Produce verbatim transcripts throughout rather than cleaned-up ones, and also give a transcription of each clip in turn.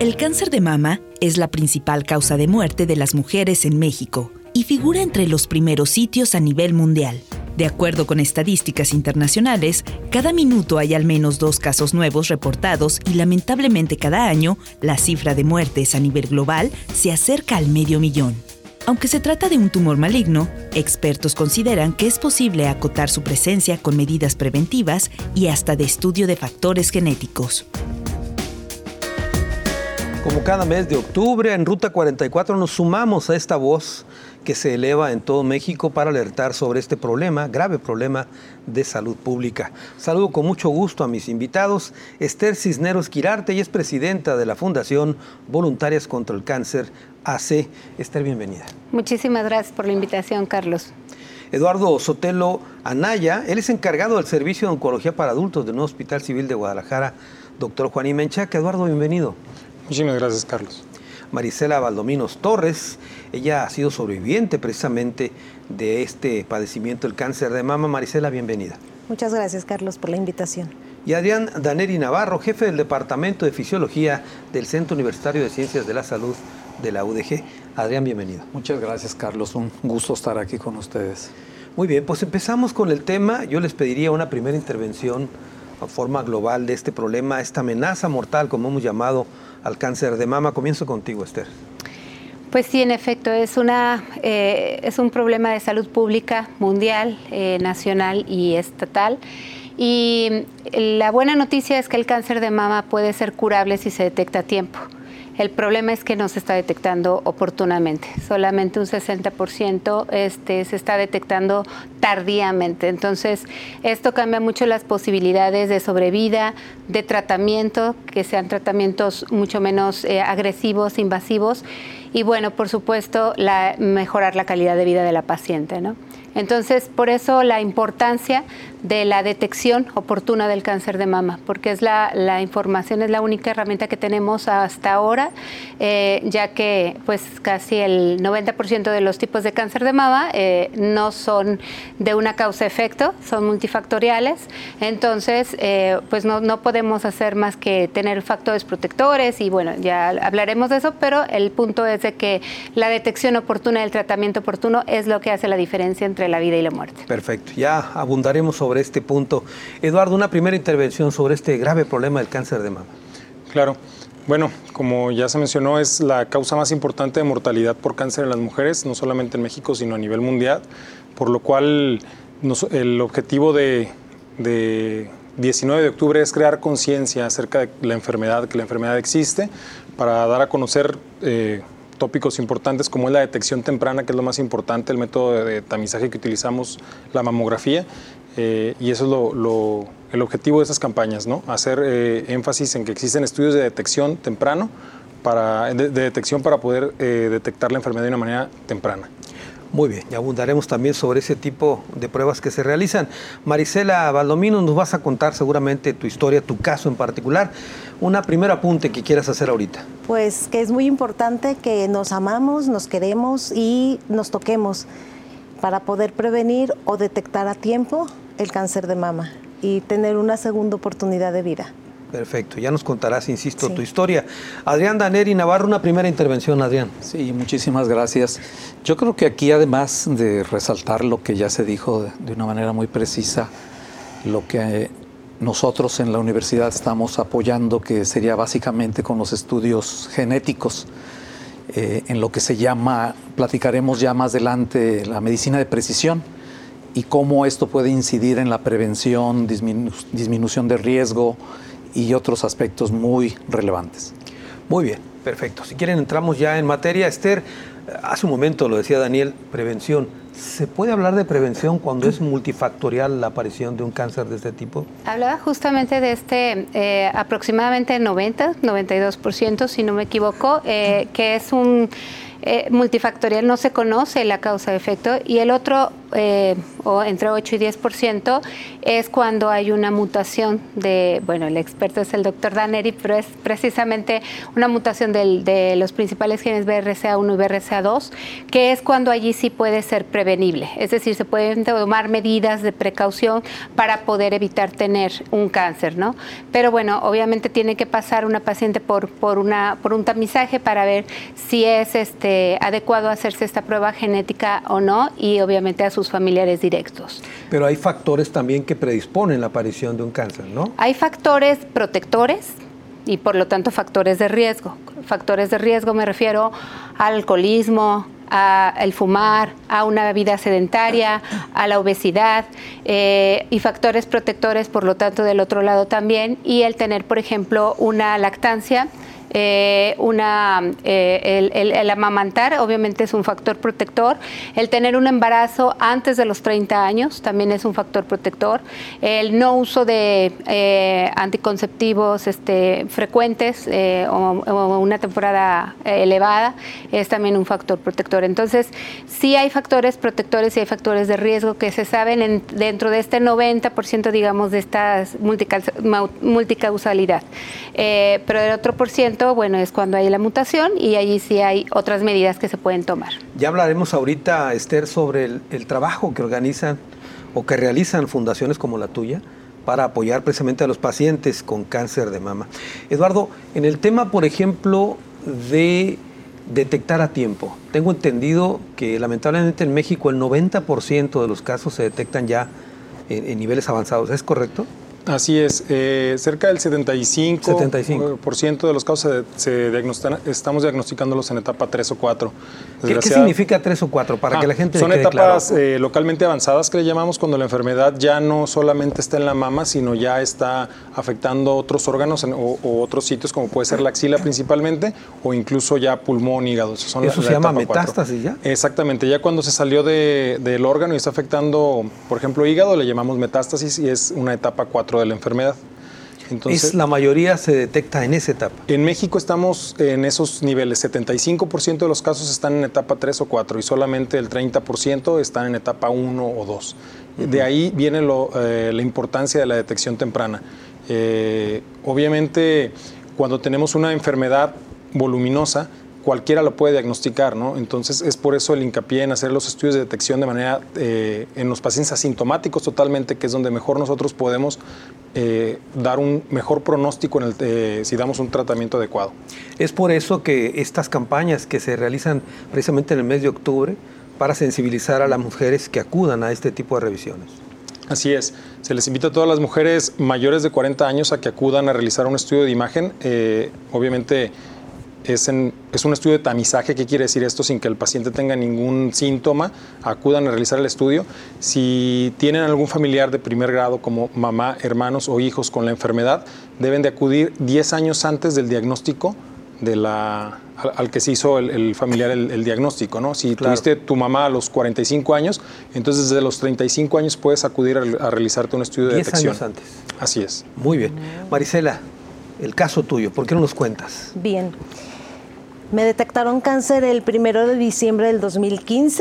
El cáncer de mama es la principal causa de muerte de las mujeres en México y figura entre los primeros sitios a nivel mundial. De acuerdo con estadísticas internacionales, cada minuto hay al menos dos casos nuevos reportados y lamentablemente cada año la cifra de muertes a nivel global se acerca al medio millón. Aunque se trata de un tumor maligno, expertos consideran que es posible acotar su presencia con medidas preventivas y hasta de estudio de factores genéticos. Como cada mes de octubre, en Ruta cuarenta y cuatro nos sumamos a esta voz que se eleva en todo México para alertar sobre este problema, grave problema de salud pública. Saludo con mucho gusto a mis invitados. Esther Cisneros Quirarte, ella es presidenta de la Fundación Voluntarias contra el Cáncer, A C. Esther, bienvenida. Muchísimas gracias por la invitación, Carlos. Eduardo Sotelo Anaya, él es encargado del Servicio de Oncología para Adultos del Nuevo Hospital Civil de Guadalajara. Doctor Juanín Menchaca. Eduardo, bienvenido. Muchísimas gracias, Carlos. Marisela Valdominos Torres, ella ha sido sobreviviente precisamente de este padecimiento, el cáncer de mama. Marisela, bienvenida. Muchas gracias, Carlos, por la invitación. Y Adrián Daneri Navarro, jefe del Departamento de Fisiología del Centro Universitario de Ciencias de la Salud de la U D G. Adrián, bienvenido. Muchas gracias, Carlos. Un gusto estar aquí con ustedes. Muy bien, pues empezamos con el tema. Yo les pediría una primera intervención a forma global de este problema, esta amenaza mortal, como hemos llamado al cáncer de mama. Comienzo contigo, Esther. Pues sí, en efecto, es, una, eh, es un problema de salud pública mundial, eh, nacional y estatal. Y la buena noticia es que el cáncer de mama puede ser curable si se detecta a tiempo. El problema es que no se está detectando oportunamente. Solamente un sesenta por ciento este, se está detectando tardíamente. Entonces, esto cambia mucho las posibilidades de sobrevida, de tratamiento, que sean tratamientos mucho menos eh, agresivos, invasivos. Y bueno, por supuesto, la, mejorar la calidad de vida de la paciente, ¿no? Entonces, por eso la importancia de la detección oportuna del cáncer de mama, porque es la, la información es la única herramienta que tenemos hasta ahora, eh, ya que pues casi el noventa por ciento de los tipos de cáncer de mama eh, no son de una causa-efecto, son multifactoriales. Entonces, eh, pues no, no podemos hacer más que tener factores protectores y bueno, ya hablaremos de eso, pero el punto es de que la detección oportuna y el tratamiento oportuno es lo que hace la diferencia entre la vida y la muerte. Perfecto, ya abundaremos sobre este punto. Eduardo, una primera intervención sobre este grave problema del cáncer de mama. Claro. Bueno, como ya se mencionó, es la causa más importante de mortalidad por cáncer en las mujeres, no solamente en México, sino a nivel mundial, por lo cual nos, el objetivo de, de diecinueve de octubre es crear conciencia acerca de la enfermedad, que la enfermedad existe, para dar a conocer eh, tópicos importantes como es la detección temprana, que es lo más importante, el método de, de tamizaje que utilizamos, la mamografía, eh, y eso es lo, lo, el objetivo de esas campañas, ¿no? Hacer eh, énfasis en que existen estudios de detección temprano, para, de, de detección para poder eh, detectar la enfermedad de una manera temprana. Muy bien, y abundaremos también sobre ese tipo de pruebas que se realizan. Marisela Valdomino, nos vas a contar seguramente tu historia, tu caso en particular. Una primera apunte que quieras hacer ahorita. Pues que es muy importante que nos amamos, nos queremos y nos toquemos para poder prevenir o detectar a tiempo el cáncer de mama y tener una segunda oportunidad de vida. Perfecto, ya nos contarás, insisto, sí. tu historia. Adrián Daneri Navarro, una primera intervención, Adrián. Sí, muchísimas gracias. Yo creo que aquí, además de resaltar lo que ya se dijo de una manera muy precisa, lo que nosotros en la universidad estamos apoyando, que sería básicamente con los estudios genéticos, eh, en lo que se llama, platicaremos ya más adelante, la medicina de precisión, y cómo esto puede incidir en la prevención, disminu- disminución de riesgo, y otros aspectos muy relevantes. Muy bien, perfecto. Si quieren entramos ya en materia. Esther, hace un momento lo decía Daniel, prevención. ¿Se puede hablar de prevención cuando es multifactorial la aparición de un cáncer de este tipo? Hablaba justamente de este eh, aproximadamente noventa, noventa y dos por ciento, si no me equivoco, eh, que es un... eh, multifactorial, no se conoce la causa-efecto, y el otro, eh, o entre ocho y diez por ciento, es cuando hay una mutación de, bueno, el experto es el doctor Daneri, pero es precisamente una mutación del, de los principales genes B R C A uno y B R C A dos, que es cuando allí sí puede ser prevenible, es decir, se pueden tomar medidas de precaución para poder evitar tener un cáncer, ¿no? Pero bueno, obviamente tiene que pasar una paciente por, por, una, por un tamizaje para ver si es este, adecuado hacerse esta prueba genética o no, y obviamente a sus familiares directos. Pero hay factores también que predisponen la aparición de un cáncer, ¿no? Hay factores protectores y por lo tanto factores de riesgo. Factores de riesgo me refiero al alcoholismo, a el fumar, a una vida sedentaria, a la obesidad, eh, y factores protectores, por lo tanto, del otro lado también, y el tener, por ejemplo, una lactancia. Eh, una, eh, el, el, el amamantar obviamente es un factor protector, el tener un embarazo antes de los treinta años también es un factor protector, el no uso de eh, anticonceptivos este, frecuentes eh, o, o una temporada eh, elevada es también un factor protector. Entonces sí hay factores protectores y hay factores de riesgo que se saben en, dentro de este noventa por ciento, digamos, de esta multicausalidad, eh, pero el otro por ciento, bueno, es cuando hay la mutación y allí sí hay otras medidas que se pueden tomar. Ya hablaremos ahorita, Esther, sobre el, el trabajo que organizan o que realizan fundaciones como la tuya para apoyar precisamente a los pacientes con cáncer de mama. Eduardo, en el tema, por ejemplo, de detectar a tiempo, tengo entendido que lamentablemente en México el noventa por ciento de los casos se detectan ya en, en niveles avanzados, ¿es correcto? Así es, eh, cerca del setenta y cinco por ciento de los casos se, se diagnostan, estamos diagnosticándolos en etapa tres o cuatro. ¿Qué, ¿Qué significa tres o cuatro? Para ah, que la gente son quede etapas claro. eh, localmente avanzadas que le llamamos, cuando la enfermedad ya no solamente está en la mama, sino ya está afectando otros órganos en, o, o otros sitios, como puede ser la axila principalmente, o incluso ya pulmón, hígado. Son ¿Eso la, se la llama metástasis ya? Exactamente, ya cuando se salió de, del órgano y está afectando, por ejemplo, hígado, le llamamos metástasis y es una etapa cuatro de la enfermedad. Entonces, es, la mayoría se detecta en esa etapa. En México estamos en esos niveles, setenta y cinco por ciento de los casos están en etapa tres o cuatro y solamente el treinta por ciento están en etapa uno o dos. Uh-huh. De ahí viene lo, eh, la importancia de la detección temprana. Eh, obviamente, cuando tenemos una enfermedad voluminosa, cualquiera lo puede diagnosticar, ¿no? Entonces es por eso el hincapié en hacer los estudios de detección de manera eh, en los pacientes asintomáticos totalmente, que es donde mejor nosotros podemos eh, dar un mejor pronóstico en el, eh, si damos un tratamiento adecuado. Es por eso que estas campañas que se realizan precisamente en el mes de octubre para sensibilizar a las mujeres que acudan a este tipo de revisiones. Así es, se les invita a todas las mujeres mayores de cuarenta años a que acudan a realizar un estudio de imagen, eh, obviamente. Es, en, es un estudio de tamizaje. ¿Qué quiere decir esto? Sin que el paciente tenga ningún síntoma, acudan a realizar el estudio. Si tienen algún familiar de primer grado, como mamá, hermanos o hijos con la enfermedad, deben de acudir diez años antes del diagnóstico de la, al, al que se hizo el, el familiar el, el diagnóstico, ¿no? Si claro. tuviste tu mamá a los cuarenta y cinco años, entonces desde los treinta y cinco años puedes acudir a, a realizarte un estudio de detección. diez años antes. Así es. Muy bien. Marisela, el caso tuyo, ¿por qué no nos cuentas? Bien. Me detectaron cáncer el primero de diciembre del dos mil quince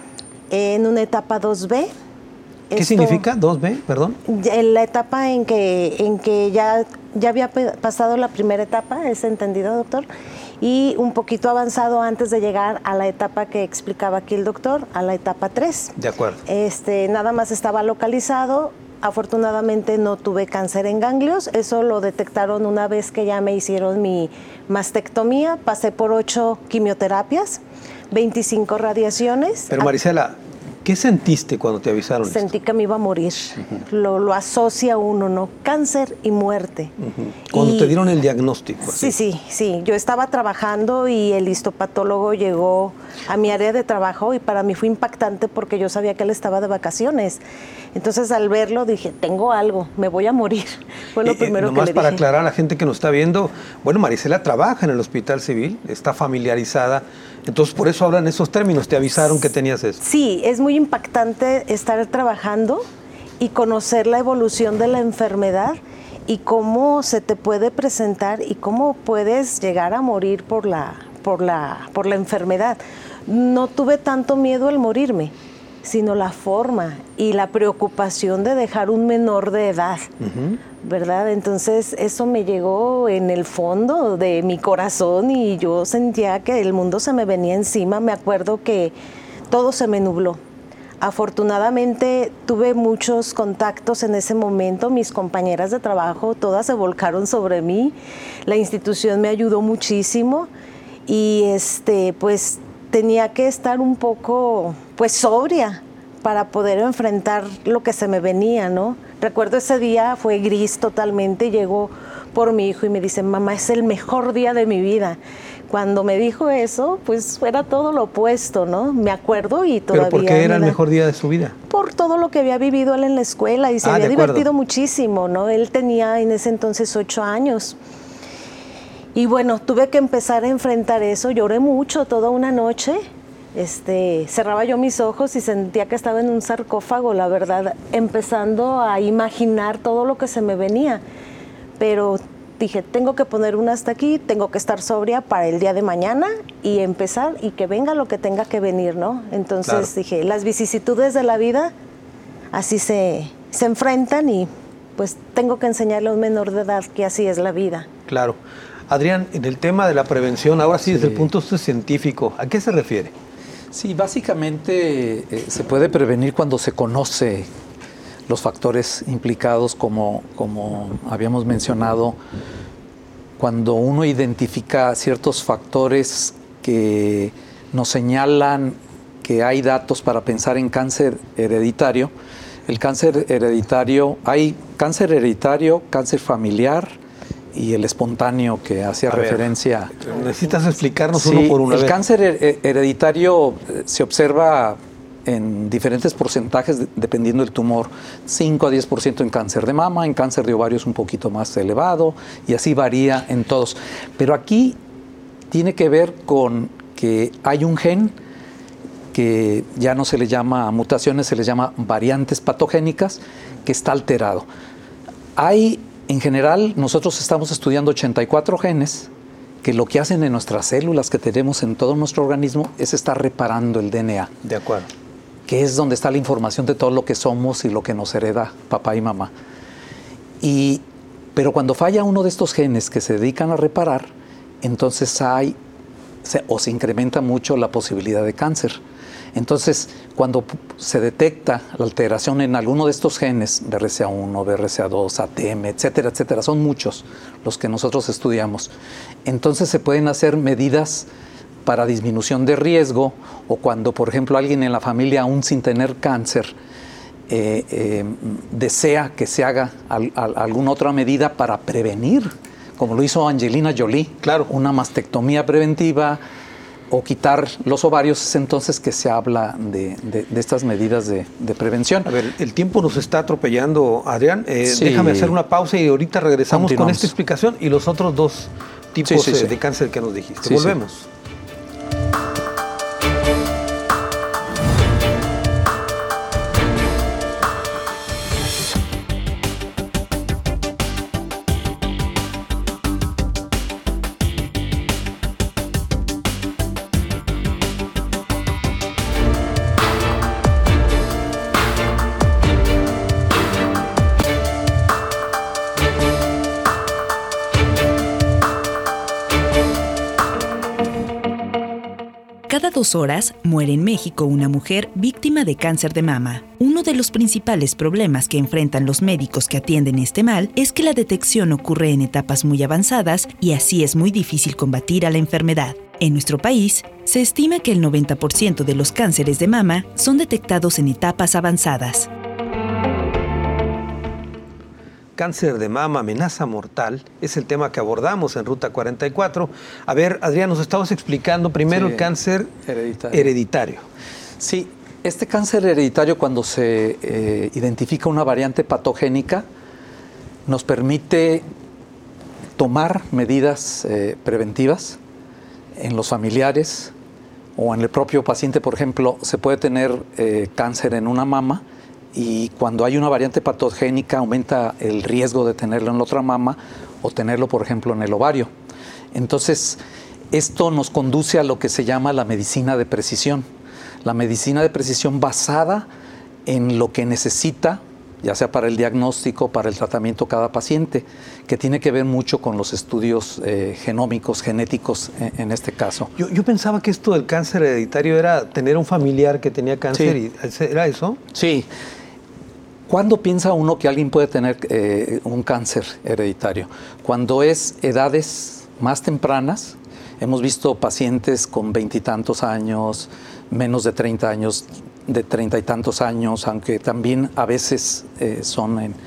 en una etapa dos B. ¿Qué Esto, significa dos B, perdón? En la etapa en que, en que ya, ya había pasado la primera etapa, ¿es entendido, doctor? Y un poquito avanzado antes de llegar a la etapa que explicaba aquí el doctor, a la etapa tres. De acuerdo. Este, nada más estaba localizado. Afortunadamente no tuve cáncer en ganglios, eso lo detectaron una vez que ya me hicieron mi mastectomía, pasé por ocho quimioterapias, veinticinco radiaciones. Pero Marisela, ¿qué sentiste cuando te avisaron? Sentí esto? que me iba a morir, uh-huh. lo, lo asocia uno, ¿no? Cáncer y muerte. Uh-huh. Cuando y, te dieron el diagnóstico. Sí, así. sí, sí, yo estaba trabajando y el histopatólogo llegó a mi área de trabajo y para mí fue impactante porque yo sabía que él estaba de vacaciones. Entonces al verlo dije, tengo algo, me voy a morir. Fue lo eh, primero eh, que le dije. Nomás para aclarar a la gente que nos está viendo, bueno, Marisela trabaja en el Hospital Civil, está familiarizada, entonces por eso hablan esos términos, te avisaron que tenías eso. Sí, es muy impactante estar trabajando y conocer la evolución de la enfermedad y cómo se te puede presentar y cómo puedes llegar a morir por la, por la, por la enfermedad. No tuve tanto miedo al morirme, sino la forma y la preocupación de dejar un menor de edad, uh-huh. ¿verdad? Entonces eso me llegó en el fondo de mi corazón y yo sentía que el mundo se me venía encima. Me acuerdo que todo se me nubló. Afortunadamente tuve muchos contactos en ese momento, mis compañeras de trabajo todas se volcaron sobre mí, la institución me ayudó muchísimo y este, pues tenía que estar un poco pues sobria para poder enfrentar lo que se me venía, ¿no? Recuerdo ese día, fue gris totalmente, llegó por mi hijo y me dice, mamá, es el mejor día de mi vida. Cuando me dijo eso, pues era todo lo opuesto, ¿no? Me acuerdo y todavía... ¿Pero por qué era el mejor día de su vida? Por todo lo que había vivido él en la escuela y se ah, había divertido muchísimo, ¿no? Él tenía en ese entonces ocho años. Y bueno, tuve que empezar a enfrentar eso, lloré mucho toda una noche. Este, cerraba yo mis ojos y sentía que estaba en un sarcófago, la verdad, empezando a imaginar todo lo que se me venía. Pero dije, tengo que poner un hasta aquí, tengo que estar sobria para el día de mañana y empezar y que venga lo que tenga que venir, ¿no? Entonces claro. dije, las vicisitudes de la vida así se, se enfrentan y pues tengo que enseñarle a un menor de edad que así es la vida. Claro. Adrián, en el tema de la prevención, ahora sí, sí. desde el punto de vista científico, ¿a qué se refiere? Sí, básicamente eh, se puede prevenir cuando se conoce los factores implicados, como, como habíamos mencionado, cuando uno identifica ciertos factores que nos señalan que hay datos para pensar en cáncer hereditario. El cáncer hereditario, hay cáncer hereditario, cáncer familiar y el espontáneo que hacía a referencia. Ver, necesitas explicarnos sí, uno por uno. El cáncer hereditario se observa en diferentes porcentajes dependiendo del tumor, cinco a diez por ciento en cáncer de mama, en cáncer de ovario es un poquito más elevado y así varía en todos. Pero aquí tiene que ver con que hay un gen que ya no se le llama mutaciones, se les llama variantes patogénicas, que está alterado. Hay, en general, nosotros estamos estudiando ochenta y cuatro genes que lo que hacen en nuestras células que tenemos en todo nuestro organismo es estar reparando el D N A. De acuerdo. Que es donde está la información de todo lo que somos y lo que nos hereda papá y mamá. Y, pero cuando falla uno de estos genes que se dedican a reparar, entonces hay se, o se incrementa mucho la posibilidad de cáncer. Entonces, cuando se detecta la alteración en alguno de estos genes, B R C A uno, B R C A dos, A T M, etcétera, etcétera, son muchos los que nosotros estudiamos, entonces se pueden hacer medidas para disminución de riesgo, o cuando, por ejemplo, alguien en la familia, aún sin tener cáncer, eh, eh, desea que se haga al, al, alguna otra medida para prevenir, como lo hizo Angelina Jolie, claro. una mastectomía preventiva, o quitar los ovarios, es entonces que se habla de, de, de estas medidas de, de prevención. A ver, el tiempo nos está atropellando, Adrián. Eh, sí. Déjame hacer una pausa y ahorita regresamos con esta explicación y los otros dos tipos sí, sí, sí. de cáncer que nos dijiste. Sí, Volvemos. Sí. Cada dos horas muere en México una mujer víctima de cáncer de mama. Uno de los principales problemas que enfrentan los médicos que atienden este mal es que la detección ocurre en etapas muy avanzadas y así es muy difícil combatir a la enfermedad. En nuestro país, se estima que el noventa por ciento de los cánceres de mama son detectados en etapas avanzadas. Cáncer de mama, amenaza mortal, es el tema que abordamos en Ruta cuarenta y cuatro. A ver, Adrián, nos estabas explicando primero sí, el cáncer hereditario. hereditario. Sí, este cáncer hereditario, cuando se eh, identifica una variante patogénica, nos permite tomar medidas eh, preventivas en los familiares o en el propio paciente. Por ejemplo, se puede tener eh, cáncer en una mama, y cuando hay una variante patogénica aumenta el riesgo de tenerlo en la otra mama o tenerlo, por ejemplo, en el ovario. Entonces, esto nos conduce a lo que se llama la medicina de precisión. La medicina de precisión basada en lo que necesita, ya sea para el diagnóstico, para el tratamiento cada paciente, que tiene que ver mucho con los estudios eh, genómicos, genéticos en, en este caso. Yo, yo pensaba que esto del cáncer hereditario era tener un familiar que tenía cáncer, Sí. y ¿era eso? Sí. ¿Cuándo piensa uno que alguien puede tener eh, un cáncer hereditario? Cuando es edades más tempranas. Hemos visto pacientes con veintitantos años, menos de treinta años, de treinta y tantos años, aunque también a veces eh, son... En...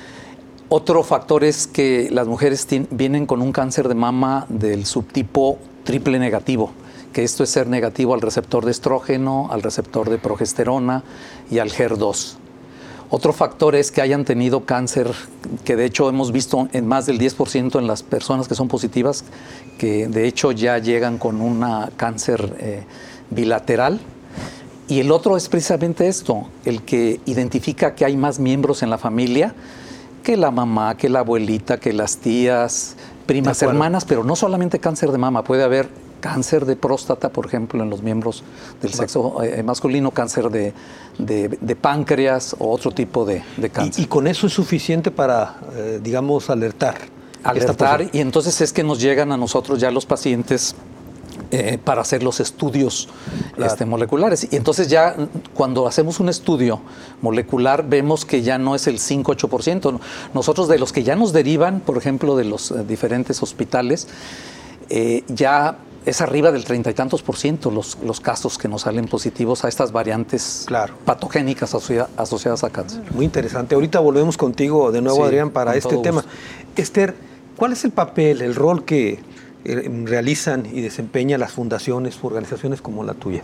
Otro factor es que las mujeres vienen con un cáncer de mama del subtipo triple negativo, que esto es ser negativo al receptor de estrógeno, al receptor de progesterona y al H E R dos. Otro factor es que hayan tenido cáncer, que de hecho hemos visto en más del diez por ciento en las personas que son positivas, que de hecho ya llegan con un cáncer eh, bilateral. Y el otro es precisamente esto, el que identifica que hay más miembros en la familia, que la mamá, que la abuelita, que las tías, primas, hermanas, pero no solamente cáncer de mama, puede haber cáncer de próstata, por ejemplo, en los miembros del sexo eh, masculino, cáncer de, de, de páncreas o otro tipo de, de cáncer. Y, y con eso es suficiente para, eh, digamos, alertar. Alertar, y entonces es que nos llegan a nosotros ya los pacientes eh, para hacer los estudios claro. este, moleculares. Y entonces ya cuando hacemos un estudio molecular vemos que ya no es el cinco a ocho por ciento. Nosotros de los que ya nos derivan, por ejemplo, de los eh, diferentes hospitales, eh, ya es arriba del treinta y tantos por ciento los, los casos que nos salen positivos a estas variantes claro. patogénicas asocia, asociadas a cáncer. Muy interesante. Ahorita volvemos contigo de nuevo, sí, Adrián, para este tema. Gusto. Esther, ¿cuál es el papel, el rol que eh, realizan y desempeñan las fundaciones, organizaciones como la tuya?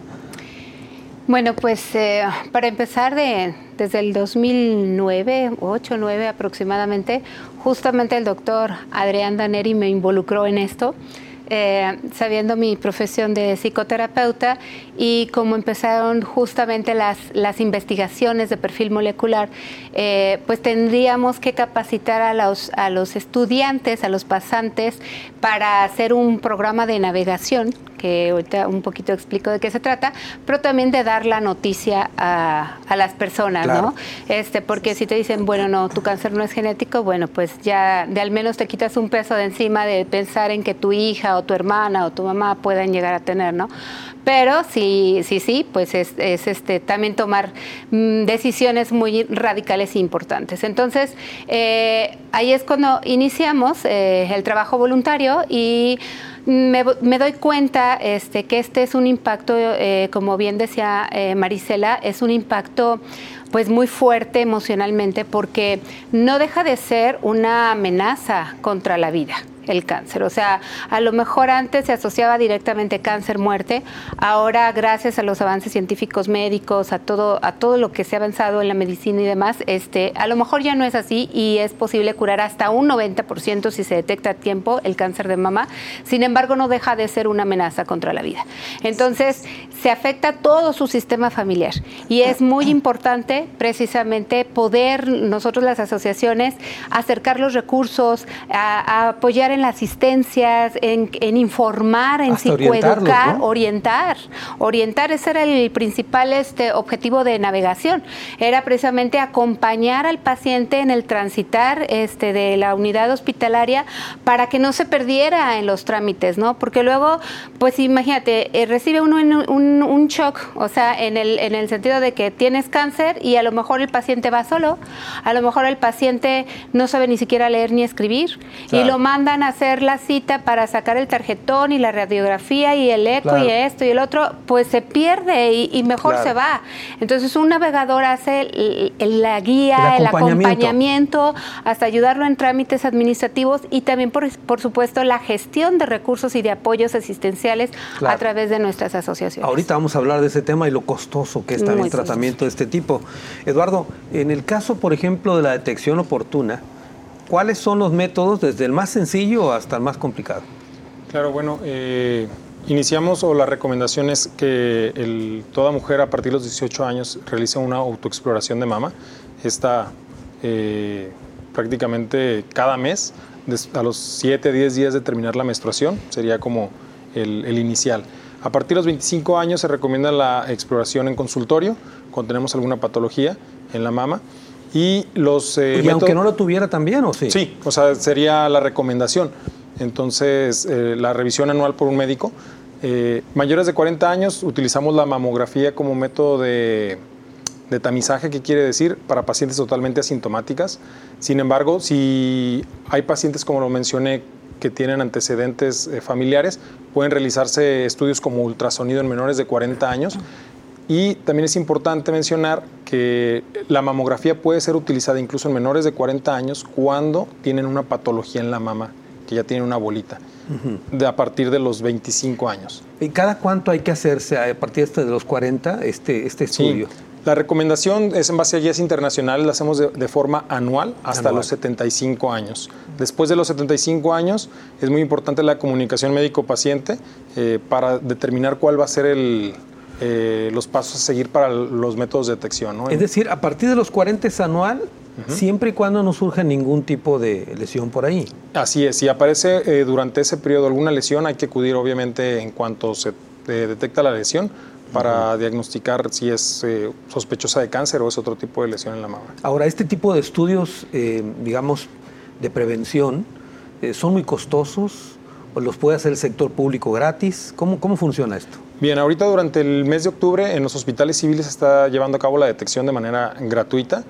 Bueno, pues eh, para empezar, de, desde el dos mil nueve, ocho, nueve aproximadamente, justamente el doctor Adrián Daneri me involucró en esto. Eh, sabiendo mi profesión de psicoterapeuta y cómo empezaron justamente las, las investigaciones de perfil molecular, eh, pues tendríamos que capacitar a los, a los estudiantes, a los pasantes, para hacer un programa de navegación, que ahorita un poquito explico de qué se trata, pero también de dar la noticia a, a las personas, claro. ¿no? Este, porque si te dicen, bueno, no, tu cáncer no es genético, bueno, pues ya de al menos te quitas un peso de encima de pensar en que tu hija o tu hermana o tu mamá puedan llegar a tener, ¿no? Pero sí, sí, sí, pues es, es este, también tomar mmm, decisiones muy radicales e importantes. Entonces, eh, ahí es cuando iniciamos eh, el trabajo voluntario y me, me doy cuenta este, que este es un impacto, eh, como bien decía eh, Marisela, es un impacto pues muy fuerte emocionalmente porque no deja de ser una amenaza contra la vida. El cáncer, o sea, a lo mejor antes se asociaba directamente cáncer, muerte, ahora gracias a los avances científicos médicos, a todo, a todo lo que se ha avanzado en la medicina y demás, este, a lo mejor ya no es así y es posible curar hasta un noventa por ciento si se detecta a tiempo el cáncer de mama, sin embargo no deja de ser una amenaza contra la vida. Entonces se afecta todo su sistema familiar y es muy importante precisamente poder nosotros las asociaciones acercar los recursos, a, a apoyar en las asistencias, en, en informar, en psicoeducar, ¿no? orientar, orientar, ese era el principal este, objetivo de navegación, era precisamente acompañar al paciente en el transitar este, de la unidad hospitalaria para que no se perdiera en los trámites, ¿no? Porque luego, pues imagínate, eh, recibe uno un, un, un shock, o sea, en el, en el sentido de que tienes cáncer y a lo mejor el paciente va solo, a lo mejor el paciente no sabe ni siquiera leer ni escribir, claro. y lo mandan a hacer la cita para sacar el tarjetón y la radiografía y el eco claro. y esto y el otro, pues se pierde y, y mejor claro. se va. Entonces un navegador hace el, el, la guía, el acompañamiento. el acompañamiento, hasta ayudarlo en trámites administrativos y también, por, por supuesto, la gestión de recursos y de apoyos asistenciales claro. a través de nuestras asociaciones. Ahorita vamos a hablar de ese tema y lo costoso que es también el tratamiento de este tipo. Eduardo, en el caso, por ejemplo, de la detección oportuna, ¿cuáles son los métodos desde el más sencillo hasta el más complicado? Claro, bueno, eh, iniciamos o la recomendación es que el, toda mujer a partir de los dieciocho años realice una autoexploración de mama. Esta eh, prácticamente cada mes, a los siete, diez días de terminar la menstruación, sería como el, el inicial. A partir de los veinticinco años se recomienda la exploración en consultorio cuando tenemos alguna patología en la mama. Y los eh, ¿Y métodos, aunque no lo tuviera también, o sí? Sí, o sea, sería la recomendación. Entonces, eh, la revisión anual por un médico. Eh, mayores de cuarenta años utilizamos la mamografía como método de, de tamizaje, que quiere decir para pacientes totalmente asintomáticas. Sin embargo, si hay pacientes, como lo mencioné, que tienen antecedentes eh, familiares, pueden realizarse estudios como ultrasonido en menores de cuarenta años. Y también es importante mencionar que la mamografía puede ser utilizada incluso en menores de cuarenta años cuando tienen una patología en la mama, que ya tienen una bolita, uh-huh. de a partir de los veinticinco años. ¿Y cada cuánto hay que hacerse a partir de los cuarenta este, este estudio? Sí. La recomendación es en base a guías internacionales, la hacemos de, de forma anual hasta anual. los setenta y cinco años. Después de los setenta y cinco años es muy importante la comunicación médico-paciente eh, para determinar cuál va a ser el, eh, los pasos a seguir para los métodos de detección, ¿no? Es decir, a partir de los cuarenta es anual, uh-huh. siempre y cuando no surja ningún tipo de lesión por ahí. Así es, si aparece eh, durante ese periodo alguna lesión, hay que acudir obviamente en cuanto se eh, detecta la lesión, para uh-huh. diagnosticar si es eh, sospechosa de cáncer o es otro tipo de lesión en la mama. Ahora, este tipo de estudios, eh, digamos, de prevención, eh, ¿son muy costosos o los puede hacer el sector público gratis? ¿Cómo, cómo funciona esto? Bien, ahorita durante el mes de octubre en los hospitales civiles se está llevando a cabo la detección de manera gratuita.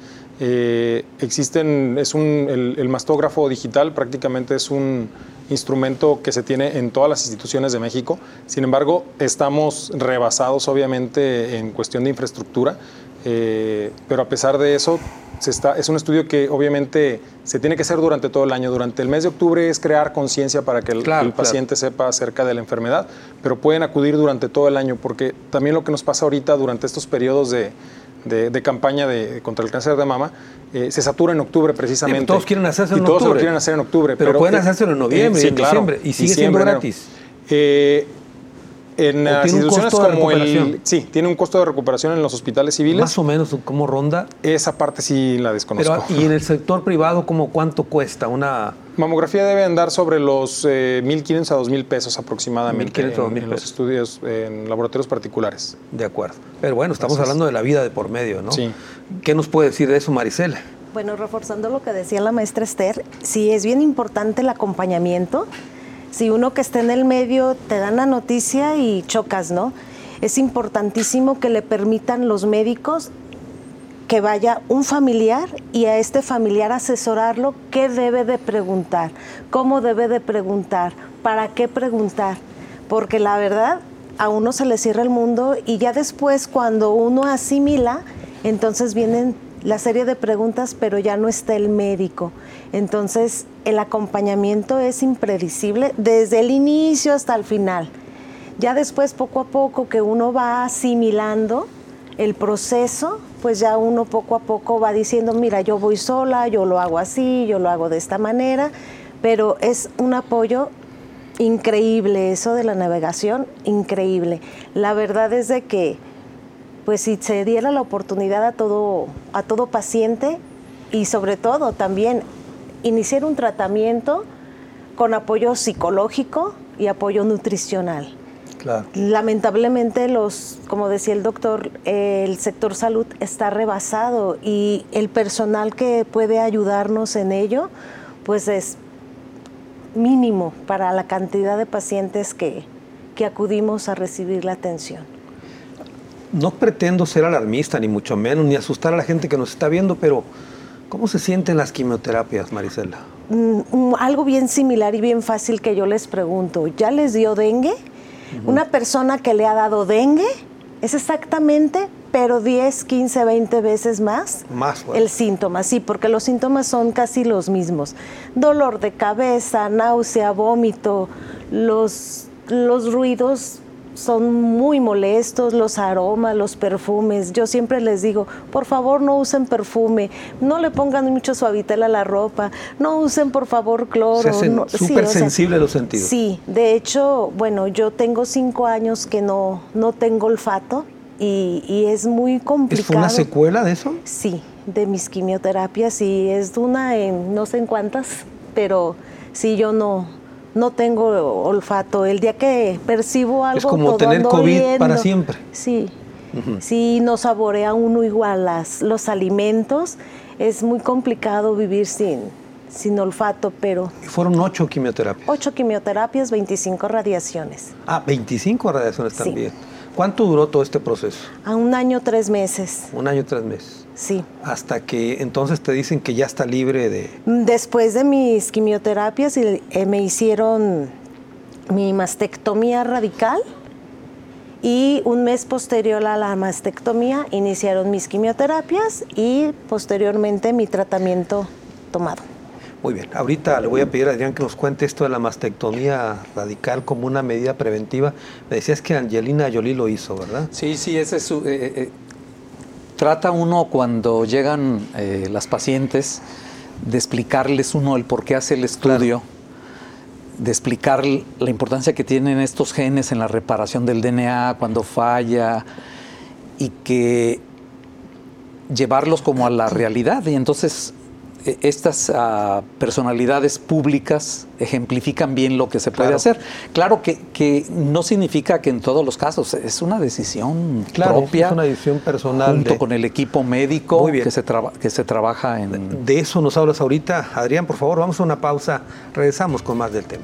Eh, existen, es un, el, el mastógrafo digital prácticamente es un instrumento que se tiene en todas las instituciones de México. Sin embargo, estamos rebasados obviamente en cuestión de infraestructura, eh, pero a pesar de eso, se está, es un estudio que obviamente se tiene que hacer durante todo el año. Durante el mes de octubre es crear conciencia para que el, claro, el paciente claro. sepa acerca de la enfermedad, pero pueden acudir durante todo el año, porque también lo que nos pasa ahorita durante estos periodos de De, de campaña de, contra el cáncer de mama, eh, se satura en octubre precisamente. Sí, todos quieren hacerse en y todos octubre. lo quieren hacer en octubre. Pero, pero pueden hacerlo en noviembre, eh, sí, en claro, diciembre, y sigue siendo gratis. Eh, en las instituciones como el... Sí, tiene un costo de recuperación en los hospitales civiles. Más o menos, ¿cómo ronda? Esa parte sí la desconozco. Pero, ¿y en el sector privado cómo cuánto cuesta una...? Mamografía debe andar sobre los eh, mil quinientos a dos mil pesos aproximadamente mil quinientos a dos mil en, en los estudios, en laboratorios particulares. De acuerdo. Pero bueno, estamos Gracias. hablando de la vida de por medio, ¿no? Sí. ¿Qué nos puede decir de eso, Marisela? Bueno, reforzando lo que decía la maestra Esther, sí es bien importante el acompañamiento. Si uno que está en el medio te dan la noticia y chocas, ¿no? Es importantísimo que le permitan los médicos que vaya un familiar y a este familiar asesorarlo qué debe de preguntar, cómo debe de preguntar, para qué preguntar, porque la verdad a uno se le cierra el mundo y ya después cuando uno asimila, entonces vienen la serie de preguntas, pero ya no está el médico. Entonces el acompañamiento es impredecible desde el inicio hasta el final. Ya después poco a poco que uno va asimilando el proceso, pues ya uno poco a poco va diciendo, mira, yo voy sola, yo lo hago así, yo lo hago de esta manera, pero es un apoyo increíble eso de la navegación, increíble. La verdad es de que, pues si se diera la oportunidad a todo, a todo paciente y sobre todo también iniciar un tratamiento con apoyo psicológico y apoyo nutricional. Claro. Lamentablemente, los, como decía el doctor, eh, el sector salud está rebasado y el personal que puede ayudarnos en ello, pues es mínimo para la cantidad de pacientes que, que acudimos a recibir la atención. No pretendo ser alarmista, ni mucho menos, ni asustar a la gente que nos está viendo, pero ¿cómo se sienten las quimioterapias, Marisela? Mm, algo bien similar y bien fácil que yo les pregunto, ¿ya les dio dengue? Uh-huh. Una persona que le ha dado dengue es exactamente, pero diez, quince, veinte veces más, más bueno. el síntoma, sí, porque los síntomas son casi los mismos. Dolor de cabeza, náusea, vómito, los, los ruidos son muy molestos, los aromas, los perfumes. Yo siempre les digo, por favor no usen perfume, no le pongan mucho suavitel a la ropa, no usen por favor cloro. Se hacen no, súper sí, sensibles los sentidos. Sí, de hecho, bueno, yo tengo cinco años que no, no tengo olfato y, y es muy complicado. ¿Es una secuela de eso? Sí, de mis quimioterapias y es una en no sé en cuántas, pero sí yo no... no tengo olfato. El día que percibo algo, es como todo tener ando COVID oliendo. para siempre. Sí, uh-huh. Sí, no saborea uno igual las, los alimentos. Es muy complicado vivir sin, sin olfato, pero... Y fueron ocho quimioterapias. Ocho quimioterapias, veinticinco radiaciones. Ah, veinticinco radiaciones Sí. también. ¿Cuánto duró todo este proceso? A un año, tres meses. Un año, tres meses. Sí. Hasta que entonces te dicen que ya está libre de... Después de mis quimioterapias eh, me hicieron mi mastectomía radical y un mes posterior a la mastectomía iniciaron mis quimioterapias y posteriormente mi tratamiento tomado. Muy bien, ahorita le voy a pedir a Adrián que nos cuente esto de la mastectomía radical como una medida preventiva. Me decías que Angelina Jolie lo hizo, ¿verdad? Sí, sí, ese es su... Eh, eh, trata uno cuando llegan eh, las pacientes de explicarles uno el por qué hace el estudio, claro. De explicar la importancia que tienen estos genes en la reparación del D N A cuando falla y que llevarlos como a la realidad. Y entonces estas uh, personalidades públicas ejemplifican bien lo que se puede claro. hacer. Claro que, que no significa que en todos los casos, es una decisión claro, propia. Es una decisión personal. Junto de... con el equipo médico que se, que se trabaja en... De, de eso nos hablas ahorita. Adrián, por favor, vamos a una pausa. Regresamos con más del tema.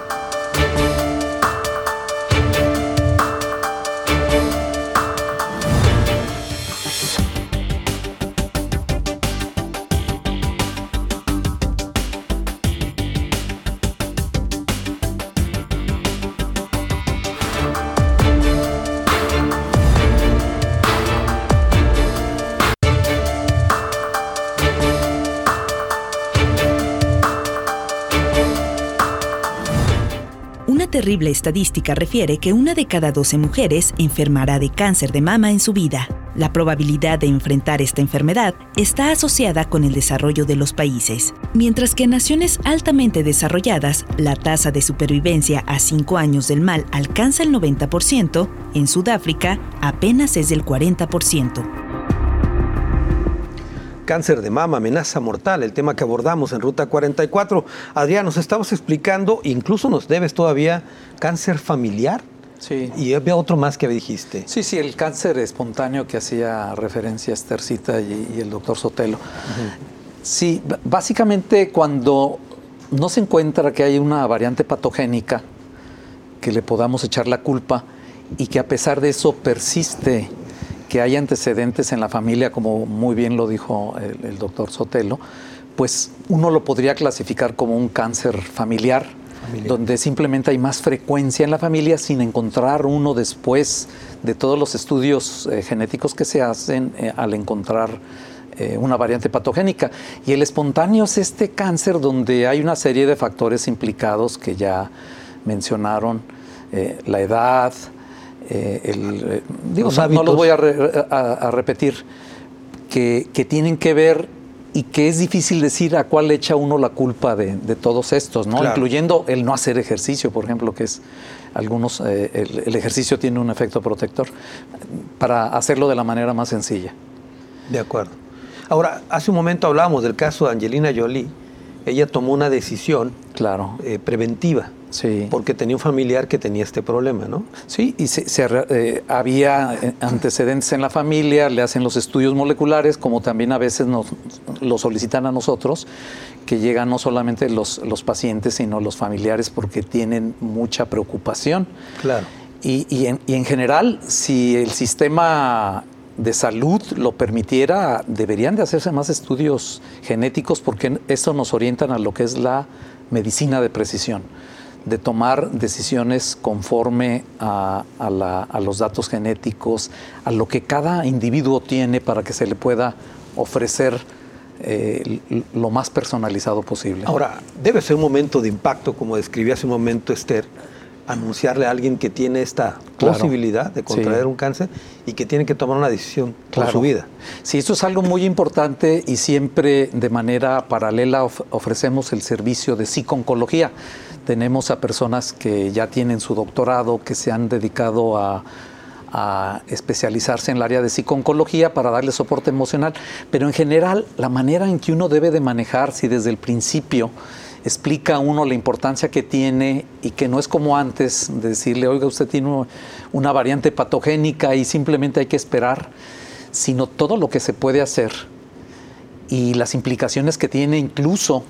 Terrible estadística refiere que una de cada doce mujeres enfermará de cáncer de mama en su vida. La probabilidad de enfrentar esta enfermedad está asociada con el desarrollo de los países. Mientras que en naciones altamente desarrolladas, la tasa de supervivencia a cinco años del mal alcanza el noventa por ciento, en Sudáfrica apenas es del cuarenta por ciento. Cáncer de mama, amenaza mortal, el tema que abordamos en Ruta cuarenta y cuatro. Adrián, nos estabas explicando, incluso nos debes todavía, cáncer familiar. Sí. Y había otro más que dijiste. Sí, sí, el cáncer espontáneo que hacía referencia a Esthercita y, y el doctor Sotelo. Uh-huh. Sí, básicamente cuando no se encuentra que hay una variante patogénica que le podamos echar la culpa y que a pesar de eso persiste, que hay antecedentes en la familia, como muy bien lo dijo el, el doctor Sotelo, pues uno lo podría clasificar como un cáncer familiar, familiar, donde simplemente hay más frecuencia en la familia sin encontrar uno después de todos los estudios eh, genéticos que se hacen eh, al encontrar eh, una variante patogénica. Y el espontáneo es este cáncer donde hay una serie de factores implicados que ya mencionaron, eh, la edad, Eh, el, eh, digo, no, no los voy a, re, a, a repetir, que, que tienen que ver y que es difícil decir a cuál echa uno la culpa de, de todos estos, ¿no? Claro. Incluyendo el no hacer ejercicio, por ejemplo, que es algunos, eh, el, el ejercicio tiene un efecto protector, para hacerlo de la manera más sencilla. De acuerdo. Ahora, hace un momento hablábamos del caso de Angelina Jolie. Ella tomó una decisión claro. eh, preventiva. Sí. Porque tenía un familiar que tenía este problema, ¿no? Sí, y se, se, eh, había antecedentes en la familia, le hacen los estudios moleculares, como también a veces nos lo solicitan a nosotros, que llegan no solamente los, los pacientes, sino los familiares, porque tienen mucha preocupación. Claro. Y, y, en, y en general, si el sistema de salud lo permitiera, deberían de hacerse más estudios genéticos, porque eso nos orientan a lo que es la medicina de precisión, de tomar decisiones conforme a, a, la, a los datos genéticos, a lo que cada individuo tiene para que se le pueda ofrecer eh, lo más personalizado posible. Ahora, debe ser un momento de impacto, como describí hace un momento Esther, anunciarle a alguien que tiene esta claro. posibilidad de contraer sí. un cáncer y que tiene que tomar una decisión claro. por su vida. Sí, esto es algo muy importante y siempre de manera paralela of- ofrecemos el servicio de psico-oncología. Tenemos a personas que ya tienen su doctorado, que se han dedicado a, a especializarse en el área de psico-oncología para darle soporte emocional, pero en general la manera en que uno debe de manejar, si desde el principio explica a uno la importancia que tiene y que no es como antes de decirle, oiga, usted tiene una variante patogénica y simplemente hay que esperar, sino todo lo que se puede hacer y las implicaciones que tiene incluso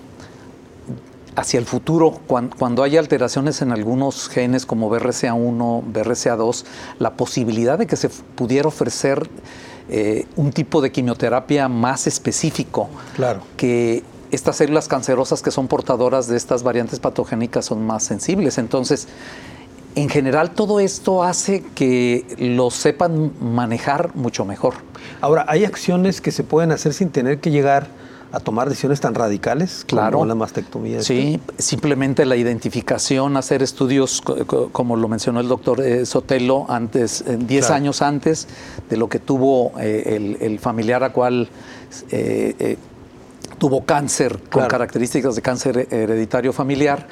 hacia el futuro, cuando, cuando hay alteraciones en algunos genes como B R C A uno, B R C A dos, la posibilidad de que se pudiera ofrecer eh, un tipo de quimioterapia más específico, claro, que estas células cancerosas que son portadoras de estas variantes patogénicas son más sensibles. Entonces, en general, todo esto hace que lo sepan manejar mucho mejor. Ahora, ¿hay acciones que se pueden hacer sin tener que llegar a tomar decisiones tan radicales, claro, como la mastectomía? Sí, este? Simplemente la identificación, hacer estudios, como lo mencionó el doctor Sotelo, antes, diez claro. años antes de lo que tuvo eh, el, el familiar a cual eh, eh, tuvo cáncer, claro, con características de cáncer hereditario familiar,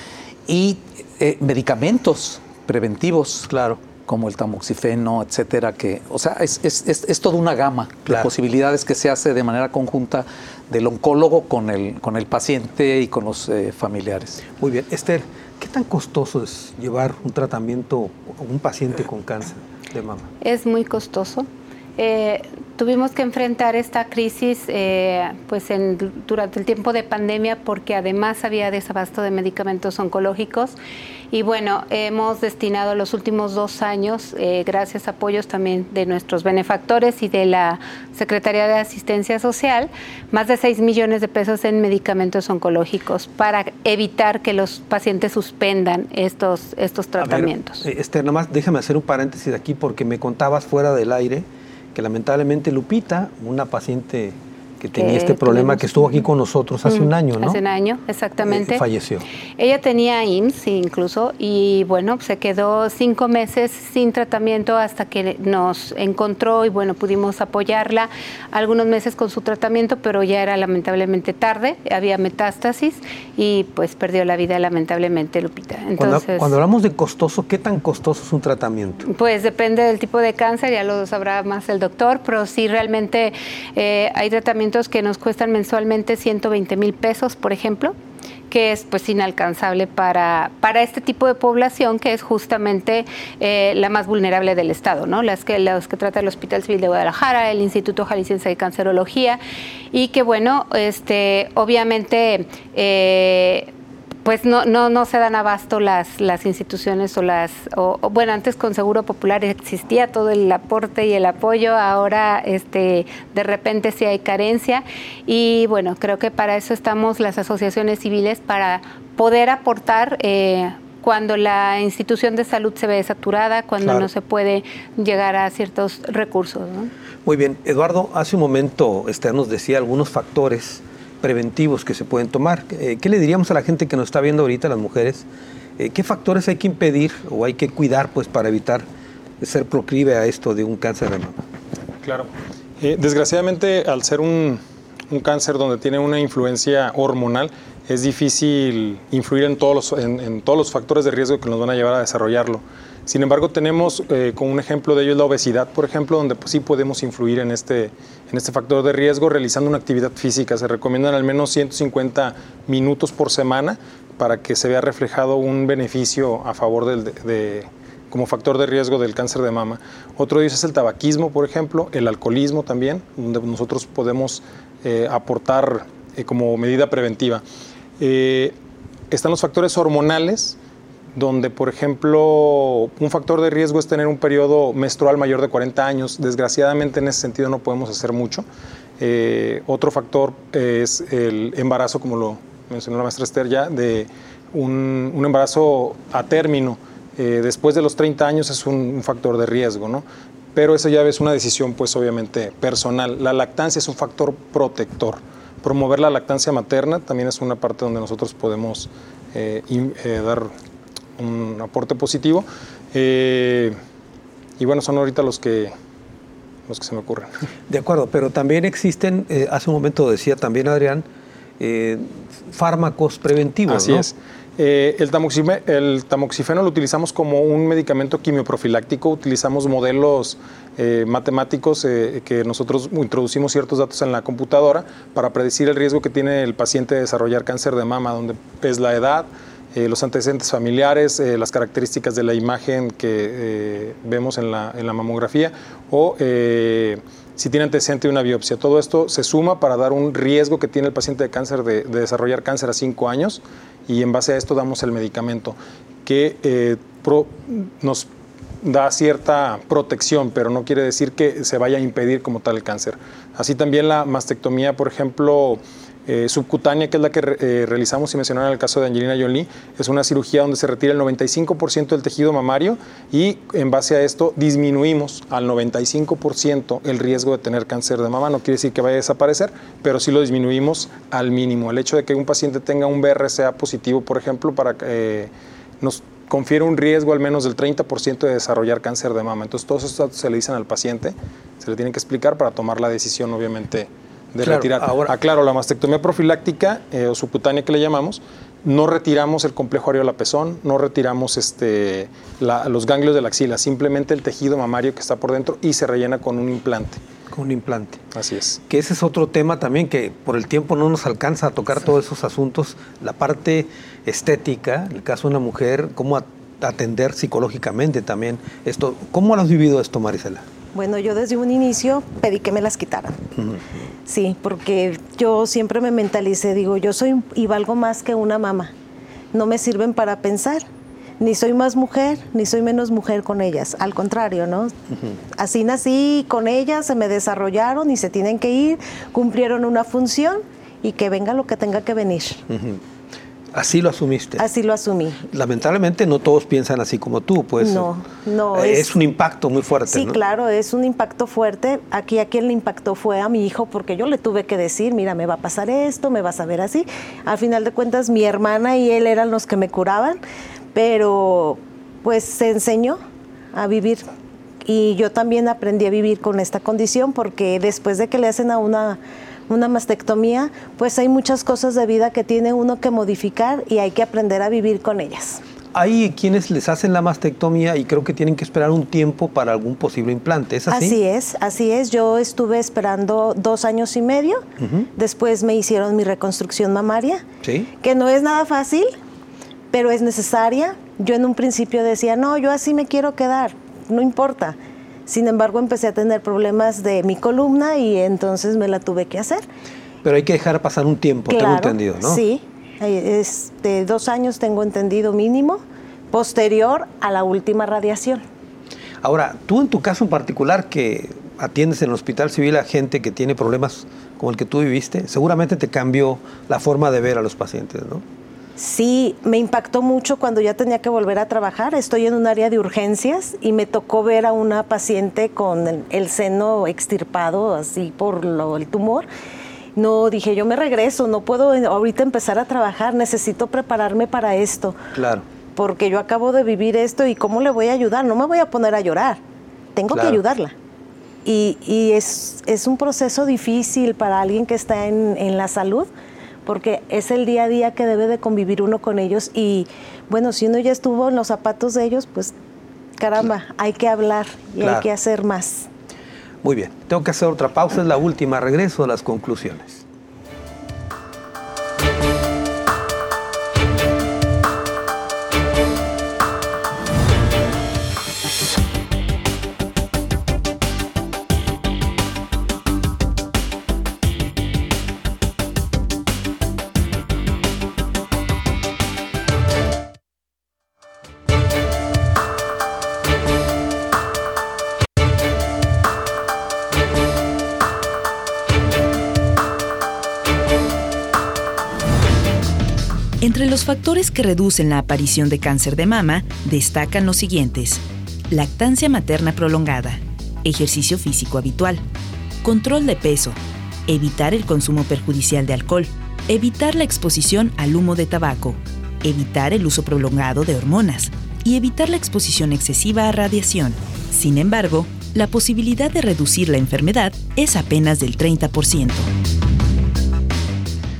y eh, medicamentos preventivos, claro, como el tamoxifeno, etcétera, que, o sea, es, es, es, es toda una gama claro. de posibilidades que se hace de manera conjunta del oncólogo con el, con el paciente y con los eh, familiares. Muy bien. Esther, ¿qué tan costoso es llevar un tratamiento a un paciente con cáncer de mama? Es muy costoso. Eh, tuvimos que enfrentar esta crisis eh, pues en, durante el tiempo de pandemia porque además había desabasto de medicamentos oncológicos y bueno, hemos destinado los últimos dos años, eh, gracias a apoyos también de nuestros benefactores y de la Secretaría de Asistencia Social, más de seis millones de pesos en medicamentos oncológicos para evitar que los pacientes suspendan estos, estos tratamientos. A ver, Esther, nada más déjame hacer un paréntesis aquí porque me contabas fuera del aire que lamentablemente Lupita, una paciente que tenía que este problema, que estuvo aquí con nosotros hace un año, ¿no? Hace un año, exactamente. Eh, falleció. Ella tenía I M S S incluso y bueno, se quedó cinco meses sin tratamiento hasta que nos encontró y bueno, pudimos apoyarla algunos meses con su tratamiento, pero ya era lamentablemente tarde, había metástasis y pues perdió la vida lamentablemente Lupita. Entonces, cuando, cuando hablamos de costoso, ¿qué tan costoso es un tratamiento? Pues depende del tipo de cáncer, ya lo sabrá más el doctor, pero sí realmente eh, hay tratamientos que nos cuestan mensualmente ciento veinte mil pesos, por ejemplo, que es pues inalcanzable para, para este tipo de población que es justamente eh, la más vulnerable del Estado, ¿no? Las que, los que trata el Hospital Civil de Guadalajara, el Instituto Jalisciense de Cancerología, y que bueno, este, obviamente eh, pues no, no, no se dan abasto las, las instituciones o las, o, o, bueno, antes con Seguro Popular existía todo el aporte y el apoyo, ahora este, de repente sí hay carencia y bueno, creo que para eso estamos las asociaciones civiles, para poder aportar eh, cuando la institución de salud se ve saturada, cuando claro. no se puede llegar a ciertos recursos, ¿no? Muy bien, Eduardo, hace un momento Esther nos decía algunos factores preventivos que se pueden tomar. Eh, ¿Qué le diríamos a la gente que nos está viendo ahorita, las mujeres? Eh, ¿Qué factores hay que impedir o hay que cuidar pues para evitar ser proclive a esto de un cáncer de mama? Claro. Eh, desgraciadamente, al ser un, un cáncer donde tiene una influencia hormonal, es difícil influir en todos los, en, en todos los factores de riesgo que nos van a llevar a desarrollarlo. Sin embargo, tenemos, eh, como un ejemplo de ello, es la obesidad, por ejemplo, donde pues, sí podemos influir en este, en este factor de riesgo realizando una actividad física. Se recomiendan al menos ciento cincuenta minutos por semana para que se vea reflejado un beneficio a favor del, de, de, como factor de riesgo del cáncer de mama. Otro de ellos es el tabaquismo, por ejemplo, el alcoholismo también, donde nosotros podemos eh, aportar eh, como medida preventiva. Eh, están los factores hormonales, donde, por ejemplo, un factor de riesgo es tener un periodo menstrual mayor de cuarenta años. Desgraciadamente, en ese sentido no podemos hacer mucho. Eh, otro factor es el embarazo, como lo mencionó la maestra Esther ya, de un, un embarazo a término. Eh, después de los treinta años es un, un factor de riesgo, ¿no? Pero eso ya es una decisión, pues, obviamente, personal. La lactancia es un factor protector. Promover la lactancia materna también es una parte donde nosotros podemos eh, in, eh, dar un aporte positivo. Eh, y bueno, son ahorita los que, los que se me ocurren. De acuerdo, pero también existen, eh, hace un momento decía también Adrián, eh, fármacos preventivos, Así ¿no? es. Eh, el, tamoxime, el tamoxifeno lo utilizamos como un medicamento quimioprofiláctico. Utilizamos modelos eh, matemáticos eh, que nosotros introducimos ciertos datos en la computadora para predecir el riesgo que tiene el paciente de desarrollar cáncer de mama, donde es la edad, eh, los antecedentes familiares, eh, las características de la imagen que eh, vemos en la, en la mamografía o eh, si tiene antecedente de una biopsia. Todo esto se suma para dar un riesgo que tiene el paciente de cáncer de, de desarrollar cáncer a cinco años y en base a esto damos el medicamento que eh, pro, nos da cierta protección, pero no quiere decir que se vaya a impedir como tal el cáncer. Así también la mastectomía, por ejemplo, Eh, subcutánea, que es la que eh, realizamos y mencionaron en el caso de Angelina Jolie, es una cirugía donde se retira el noventa y cinco por ciento del tejido mamario y en base a esto disminuimos al noventa y cinco por ciento el riesgo de tener cáncer de mama. No quiere decir que vaya a desaparecer, pero sí lo disminuimos al mínimo. El hecho de que un paciente tenga un B R C A positivo, por ejemplo, para eh, nos confiere un riesgo al menos del treinta por ciento de desarrollar cáncer de mama. Entonces todos esos datos se le dicen al paciente, se le tienen que explicar para tomar la decisión, obviamente, de claro, retirar. Ahora, aclaro, la mastectomía profiláctica eh, o subcutánea que le llamamos, no retiramos el complejo areola-pezón, no retiramos este, la, los ganglios de la axila, simplemente el tejido mamario que está por dentro y se rellena con un implante. Con un implante. Así es. Que ese es otro tema también que por el tiempo no nos alcanza a tocar sí. todos esos asuntos. La parte estética, el caso de una mujer, cómo atender psicológicamente también esto. ¿Cómo lo has vivido esto, Marisela? Bueno, yo desde un inicio pedí que me las quitaran. Uh-huh. Sí, porque yo siempre me mentalicé, digo, yo soy y valgo más que una mamá. No me sirven para pensar. Ni soy más mujer, ni soy menos mujer con ellas. Al contrario, ¿no? Uh-huh. Así nací con ellas, se me desarrollaron y se tienen que ir, cumplieron una función y que venga lo que tenga que venir. Uh-huh. Así lo asumiste. Así lo asumí. Lamentablemente no todos piensan así como tú, pues. No, no. Es, es un impacto muy fuerte, sí, ¿no? claro, es un impacto fuerte. Aquí a quien le impactó fue a mi hijo, porque yo le tuve que decir, mira, me va a pasar esto, me vas a ver así. Al final de cuentas, mi hermana y él eran los que me curaban, pero pues se enseñó a vivir. Y yo también aprendí a vivir con esta condición, porque después de que le hacen a una... una mastectomía, pues hay muchas cosas de vida que tiene uno que modificar y hay que aprender a vivir con ellas. Hay quienes les hacen la mastectomía y creo que tienen que esperar un tiempo para algún posible implante, ¿es así? Así es, así es. Yo estuve esperando dos años y medio, uh-huh. Después me hicieron mi reconstrucción mamaria, ¿sí? Que no es nada fácil, pero es necesaria. Yo en un principio decía, no, yo así me quiero quedar, no importa. Sin embargo, empecé a tener problemas de mi columna y entonces me la tuve que hacer. Pero hay que dejar pasar un tiempo, claro, tengo entendido, ¿no? Sí, este, dos años tengo entendido mínimo, posterior a la última radiación. Ahora, tú en tu caso en particular, que atiendes en el Hospital Civil a gente que tiene problemas como el que tú viviste, seguramente te cambió la forma de ver a los pacientes, ¿no? Sí, me impactó mucho cuando ya tenía que volver a trabajar. Estoy en un área de urgencias y me tocó ver a una paciente con el, el seno extirpado así por lo, el tumor. No, dije, yo me regreso, no puedo ahorita empezar a trabajar, necesito prepararme para esto. Claro. Porque yo acabo de vivir esto y ¿cómo le voy a ayudar? No me voy a poner a llorar, tengo claro. que ayudarla. Y, y es, es un proceso difícil para alguien que está en, en la salud, porque es el día a día que debe de convivir uno con ellos y, bueno, si uno ya estuvo en los zapatos de ellos, pues, caramba, hay que hablar y claro. hay que hacer más. Muy bien, tengo que hacer otra pausa, es la última, regreso a las conclusiones. Entre los factores que reducen la aparición de cáncer de mama, destacan los siguientes: lactancia materna prolongada, ejercicio físico habitual, control de peso, evitar el consumo perjudicial de alcohol, evitar la exposición al humo de tabaco, evitar el uso prolongado de hormonas y evitar la exposición excesiva a radiación. Sin embargo, la posibilidad de reducir la enfermedad es apenas del treinta por ciento.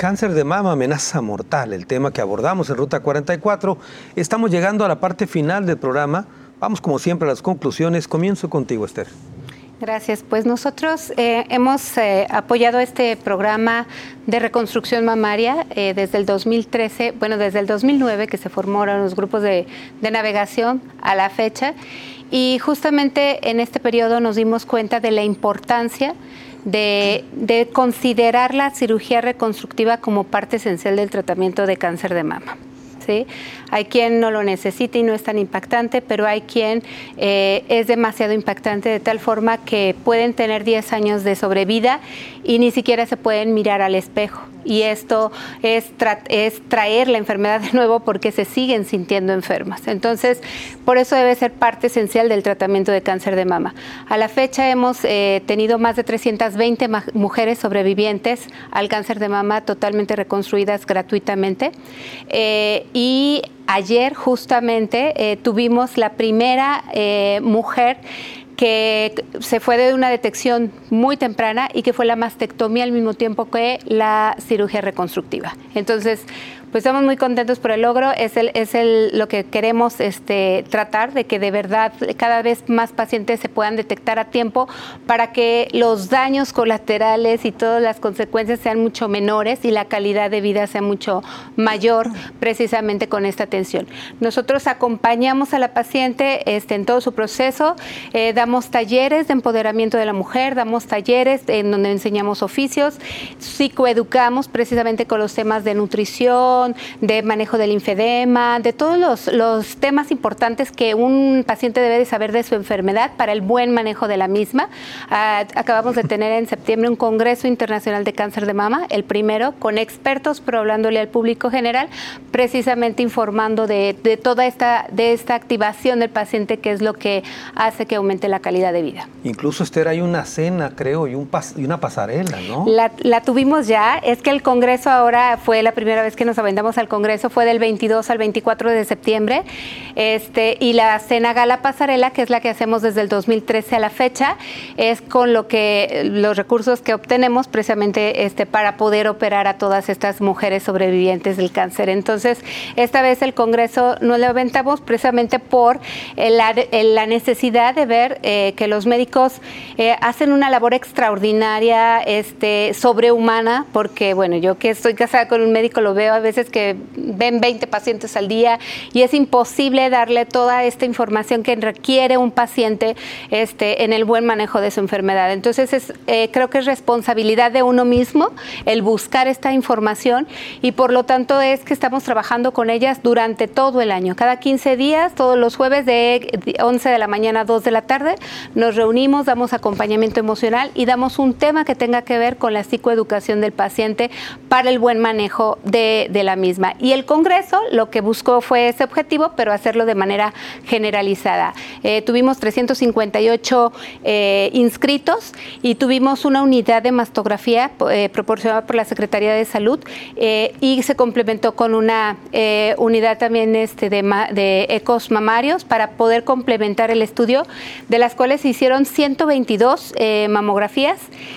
Cáncer de mama, amenaza mortal, el tema que abordamos en Ruta cuarenta y cuatro. Estamos llegando a la parte final del programa. Vamos como siempre a las conclusiones. Comienzo contigo, Esther. Gracias. Pues nosotros eh, hemos eh, apoyado este programa de reconstrucción mamaria eh, desde el dos mil trece, bueno, desde el dos mil nueve que se formaron los grupos de, de navegación a la fecha. Y justamente en este periodo nos dimos cuenta de la importancia De, de considerar la cirugía reconstructiva como parte esencial del tratamiento de cáncer de mama. ¿Sí? Hay quien no lo necesita y no es tan impactante, pero hay quien eh, es demasiado impactante de tal forma que pueden tener diez años de sobrevida y ni siquiera se pueden mirar al espejo. Y esto es, tra es traer la enfermedad de nuevo porque se siguen sintiendo enfermas. Entonces, por eso debe ser parte esencial del tratamiento de cáncer de mama. A la fecha hemos eh, tenido más de trescientas veinte mujeres sobrevivientes al cáncer de mama totalmente reconstruidas gratuitamente. Eh, y ayer justamente eh, tuvimos la primera eh, mujer que se fue de una detección muy temprana y que fue la mastectomía al mismo tiempo que la cirugía reconstructiva. Entonces, pues estamos muy contentos por el logro, es, el, es el, lo que queremos este, tratar, de que de verdad cada vez más pacientes se puedan detectar a tiempo para que los daños colaterales y todas las consecuencias sean mucho menores y la calidad de vida sea mucho mayor precisamente con esta atención. Nosotros acompañamos a la paciente este, en todo su proceso, eh, damos talleres de empoderamiento de la mujer, damos talleres en donde enseñamos oficios, psicoeducamos precisamente con los temas de nutrición, de manejo del linfedema, de todos los, los temas importantes que un paciente debe de saber de su enfermedad para el buen manejo de la misma. Uh, acabamos de tener en septiembre un Congreso Internacional de Cáncer de Mama, el primero, con expertos, pero hablándole al público general, precisamente informando de, de toda esta, de esta activación del paciente, que es lo que hace que aumente la calidad de vida. Incluso, Esther, hay una cena, creo, y, un pas y una pasarela, ¿no? La, la tuvimos ya, es que el Congreso ahora fue la primera vez que nos aventamos al Congreso, fue del veintidós al veinticuatro de septiembre, este, y la cena gala pasarela, que es la que hacemos desde el dos mil trece a la fecha, es con lo que los recursos que obtenemos precisamente este, para poder operar a todas estas mujeres sobrevivientes del cáncer. Entonces, esta vez el Congreso no lo aventamos precisamente por la, la necesidad de ver eh, que los médicos eh, hacen una labor extraordinaria, este, sobrehumana, porque bueno, yo que estoy casada con un médico lo veo a veces que ven veinte pacientes al día y es imposible darle toda esta información que requiere un paciente este, en el buen manejo de su enfermedad. Entonces, es, eh, creo que es responsabilidad de uno mismo el buscar esta información y por lo tanto es que estamos trabajando con ellas durante todo el año. Cada quince días, todos los jueves de once de la mañana a dos de la tarde, nos reunimos, damos acompañamiento emocional y damos un tema que tenga que ver con la psicoeducación del paciente para el buen manejo de, de la misma. Y el Congreso lo que buscó fue ese objetivo, pero hacerlo de manera generalizada. Eh, tuvimos trescientos cincuenta y ocho eh, inscritos y tuvimos una unidad de mastografía eh, proporcionada por la Secretaría de Salud eh, y se complementó con una eh, unidad también este, de, de ecos mamarios para poder complementar el estudio, de las cuales se hicieron ciento veintidós eh, mamografías.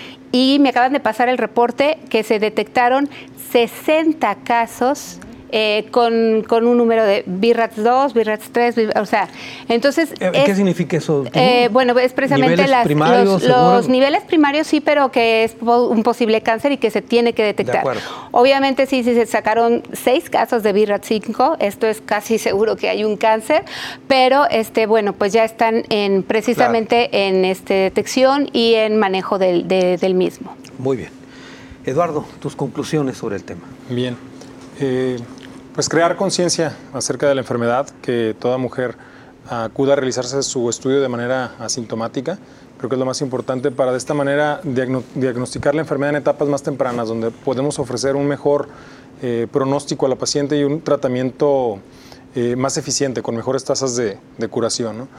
Y me acaban de pasar el reporte que se detectaron sesenta casos eh, con, con un número de B R A T S dos, B R A T S tres, o sea, entonces... ¿Qué es, significa eso? Eh, bueno, es precisamente las, los, los niveles primarios sí, pero que es un posible cáncer y que se tiene que detectar. Obviamente sí, sí se sacaron seis casos de B R A T cinco, esto es casi seguro que hay un cáncer, pero este, bueno, pues ya están en precisamente claro. en este, detección y en manejo del, de, del mismo. Muy bien. Eduardo, tus conclusiones sobre el tema. Bien. Eh, pues crear conciencia acerca de la enfermedad, que toda mujer acuda a realizarse su estudio de manera asintomática, creo que es lo más importante para de esta manera diagno diagnosticar la enfermedad en etapas más tempranas, donde podemos ofrecer un mejor eh, pronóstico a la paciente y un tratamiento eh, más eficiente, con mejores tasas de, de curación, ¿no?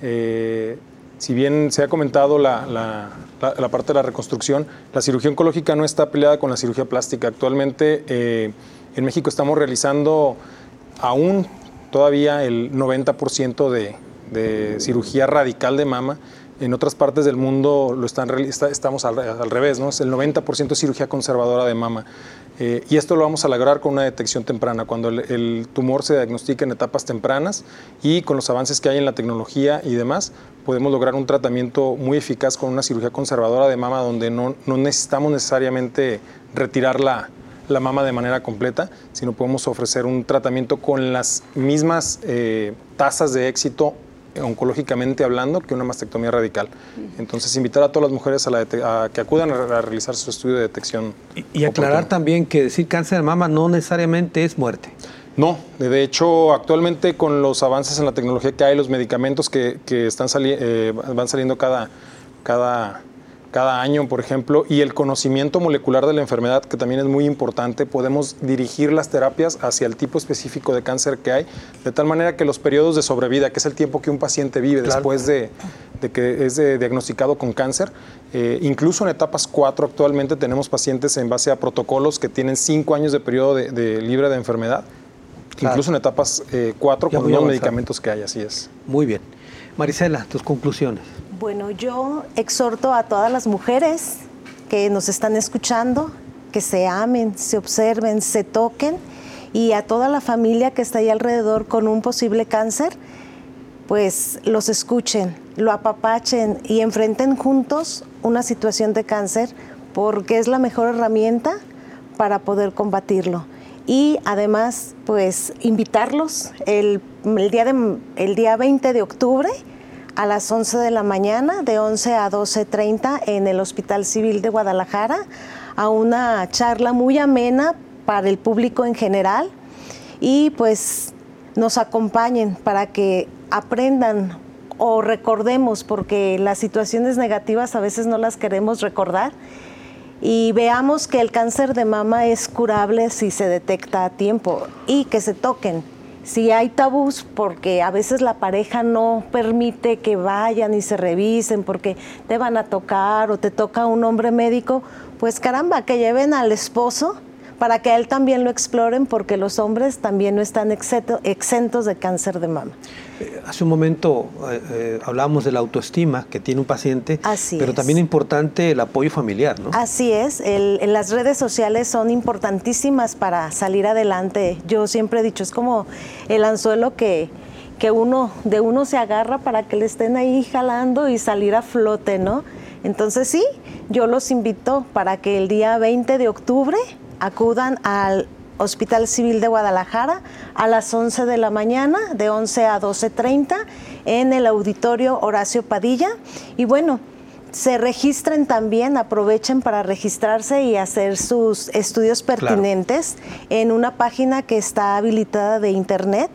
Eh, Si bien se ha comentado la, la, la, la parte de la reconstrucción, la cirugía oncológica no está peleada con la cirugía plástica. Actualmente eh, en México estamos realizando aún todavía el noventa por ciento de, de cirugía radical de mama. En otras partes del mundo lo están, está, estamos al, al revés, ¿no? Es el noventa por ciento de cirugía conservadora de mama. Eh, y esto lo vamos a lograr con una detección temprana, cuando el, el tumor se diagnostica en etapas tempranas, y con los avances que hay en la tecnología y demás, podemos lograr un tratamiento muy eficaz con una cirugía conservadora de mama, donde no, no necesitamos necesariamente retirar la, la mama de manera completa, sino podemos ofrecer un tratamiento con las mismas eh, tasas de éxito oncológicamente hablando que una mastectomía radical. Entonces, invitar a todas las mujeres a, la a que acudan a, a realizar su estudio de detección. Y, y aclarar oportuna. También que decir cáncer de mama no necesariamente es muerte. No, de hecho, actualmente con los avances en la tecnología que hay, los medicamentos que, que están sali eh, van saliendo cada, cada, cada año, por ejemplo, y el conocimiento molecular de la enfermedad, que también es muy importante, podemos dirigir las terapias hacia el tipo específico de cáncer que hay, de tal manera que los periodos de sobrevida, que es el tiempo que un paciente vive claro. después de, de que es de, diagnosticado con cáncer, eh, incluso en etapas cuatro actualmente tenemos pacientes en base a protocolos que tienen cinco años de periodo de, de libre de enfermedad, claro. incluso en etapas eh, cuatro con los medicamentos que hay, así es. Muy bien. Marisela, tus conclusiones. Bueno, yo exhorto a todas las mujeres que nos están escuchando, que se amen, se observen, se toquen, y a toda la familia que está ahí alrededor con un posible cáncer, pues los escuchen, lo apapachen y enfrenten juntos una situación de cáncer, porque es la mejor herramienta para poder combatirlo. Y además, pues invitarlos el, el, día de, el día veinte de octubre, a las once de la mañana, de once a doce treinta, en el Hospital Civil de Guadalajara, a una charla muy amena para el público en general, y pues nos acompañen para que aprendan o recordemos, porque las situaciones negativas a veces no las queremos recordar, y veamos que el cáncer de mama es curable si se detecta a tiempo, y que se toquen. Si hay tabús, porque a veces la pareja no permite que vayan y se revisen porque te van a tocar o te toca un hombre médico, pues caramba, que lleven al esposo para que él también lo exploren, porque los hombres también no están exento, exentos de cáncer de mama. Eh, hace un momento eh, eh, hablábamos de la autoestima que tiene un paciente, Así pero es. también es importante el apoyo familiar, ¿no? Así es, el, el, las redes sociales son importantísimas para salir adelante. Yo siempre he dicho, es como el anzuelo que, que uno, de uno se agarra para que le estén ahí jalando y salir a flote, ¿no? Entonces sí, yo los invito para que el día veinte de octubre acudan al Hospital Civil de Guadalajara a las once de la mañana, de once a doce treinta, en el auditorio Horacio Padilla. Y bueno, se registren también, aprovechen para registrarse y hacer sus estudios pertinentes, claro, en una página que está habilitada de internet.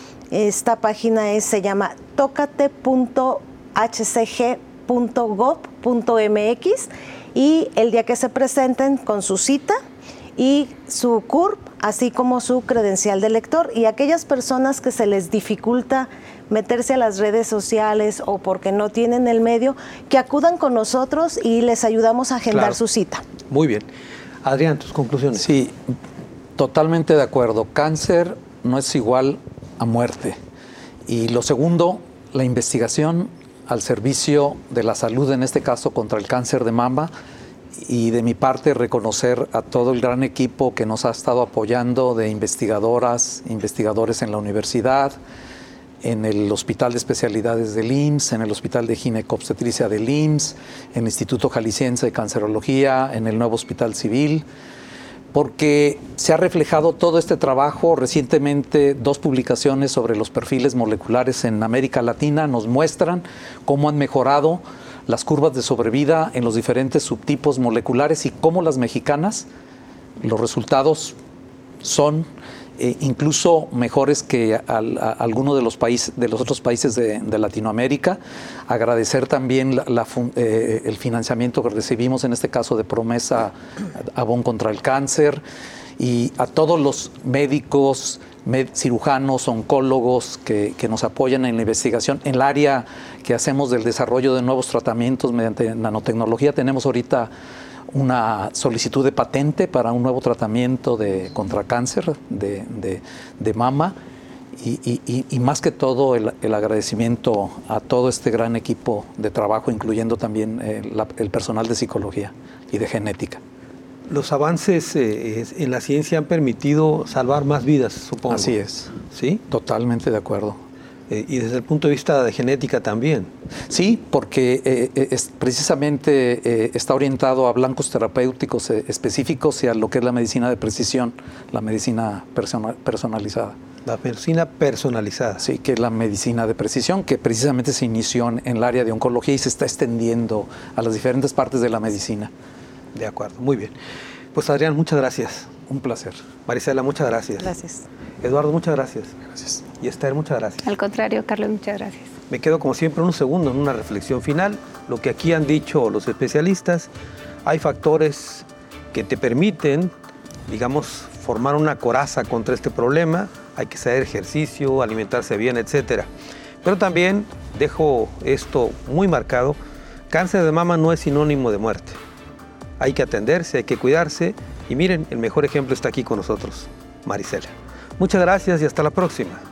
Esta página es, se llama tocate punto h c g punto gov punto m x, y el día que se presenten con su cita y su C U R P, así como su credencial de lector, y aquellas personas que se les dificulta meterse a las redes sociales o porque no tienen el medio, que acudan con nosotros y les ayudamos a agendar, claro, su cita. Muy bien. Adrián, tus conclusiones. Sí, totalmente de acuerdo. Cáncer no es igual a muerte. Y lo segundo, la investigación al servicio de la salud, en este caso contra el cáncer de mama. Y de mi parte, reconocer a todo el gran equipo que nos ha estado apoyando, de investigadoras, investigadores en la universidad, en el Hospital de Especialidades del I M S S, en el Hospital de Ginecobstetricia del I M S S, en el Instituto Jalisciense de Cancerología, en el nuevo Hospital Civil, porque se ha reflejado todo este trabajo. Recientemente, dos publicaciones sobre los perfiles moleculares en América Latina nos muestran cómo han mejorado las curvas de sobrevida en los diferentes subtipos moleculares, y cómo las mexicanas, los resultados son eh, incluso mejores que al, a, algunos de los países, de los otros países de, de Latinoamérica. Agradecer también la, la, eh, el financiamiento que recibimos, en este caso de Promesa Avon contra el Cáncer, y a todos los médicos, med, cirujanos, oncólogos que, que nos apoyan en la investigación. En el área que hacemos del desarrollo de nuevos tratamientos mediante nanotecnología, tenemos ahorita una solicitud de patente para un nuevo tratamiento de, contra cáncer de, de, de mama. Y, y, y más que todo el, el agradecimiento a todo este gran equipo de trabajo, incluyendo también el, la, el personal de psicología y de genética. Los avances eh, en la ciencia han permitido salvar más vidas, supongo. Así es. ¿Sí? Totalmente de acuerdo. Eh, y desde el punto de vista de genética también. Sí, porque eh, es, precisamente eh, está orientado a blancos terapéuticos eh, específicos y a lo que es la medicina de precisión, la medicina persona, personalizada. La medicina personalizada. Sí, que es la medicina de precisión, que precisamente se inició en, en el área de oncología y se está extendiendo a las diferentes partes de la medicina. De acuerdo, muy bien. Pues Adrián, muchas gracias. Un placer. Marisela, muchas gracias. Gracias. Eduardo, muchas gracias. Gracias. Y Esther, muchas gracias. Al contrario, Carlos, muchas gracias. Me quedo como siempre unos segundos en una reflexión final. Lo que aquí han dicho los especialistas, hay factores que te permiten, digamos, formar una coraza contra este problema. Hay que hacer ejercicio, alimentarse bien, etcétera. Pero también dejo esto muy marcado, cáncer de mama no es sinónimo de muerte. Hay que atenderse, hay que cuidarse y miren, el mejor ejemplo está aquí con nosotros, Marisela. Muchas gracias y hasta la próxima.